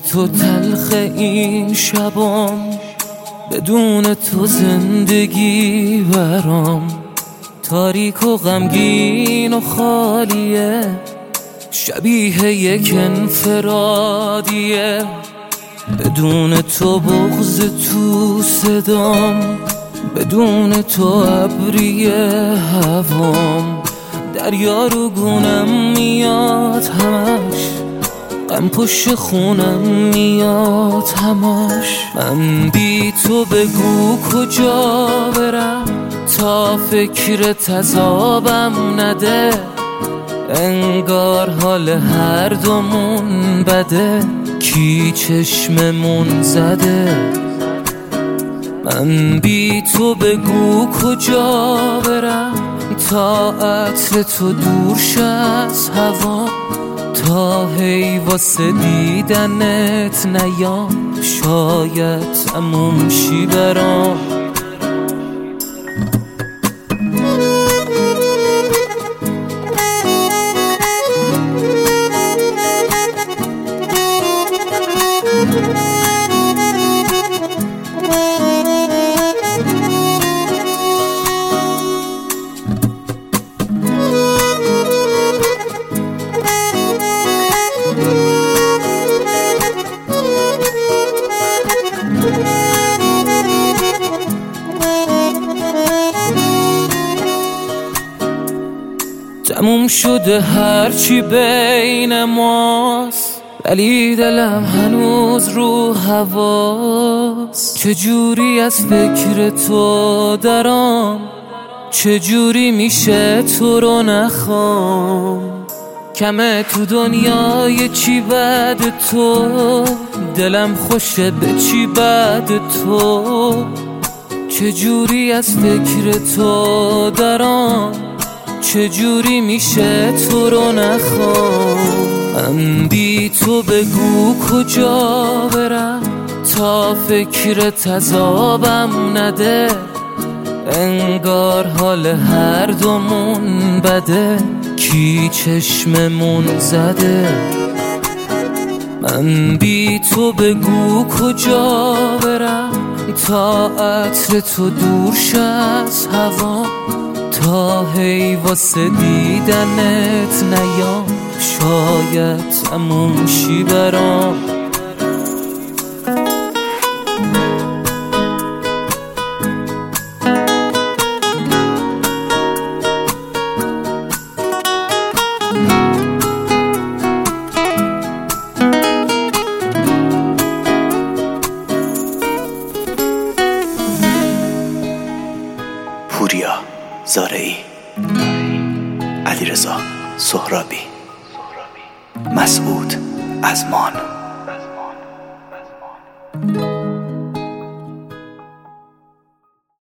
تو تلخ این شبام، بدون تو زندگی برام تاریک و غمگین و خالیه، شبیه یک انفرادیه. بدون تو بغض تو صدام، بدون تو ابریه هوام، دریا رو گونم میاد همش، غم پشت خونم میاد همش. من بی تو بگو کجا برم تا فکر تذابم نده، انگار حال هر دومون بده، کی چشممون زده. من بی تو بگو کجا برم تا عطر تو دور شه از هوا، تا هی واسه دیدنت نیام، شاید تموم شی برام. تموم شده هرچی بین ماست، ولی دلم هنوز رو هواست. چجوری از فکر تو درام، چجوری میشه تو رو نخوام. کمه تو دنیای چی بعد تو، دلم خوشه به چی بعد تو. چجوری از فکر تو درام، چجوری میشه تو رو نخوام. من بی تو بگو کجا برم تا فکر تذابم نده، انگار حال هر دومون بده، کی چشممون زده. من بی تو بگو کجا برم تا عطر تو دور شه از هوا، تا هی واسه دیدنت نیام، شاید تموم شی برام. پوریا زارعی، علیرضا سهرابی، مسعود ازمان.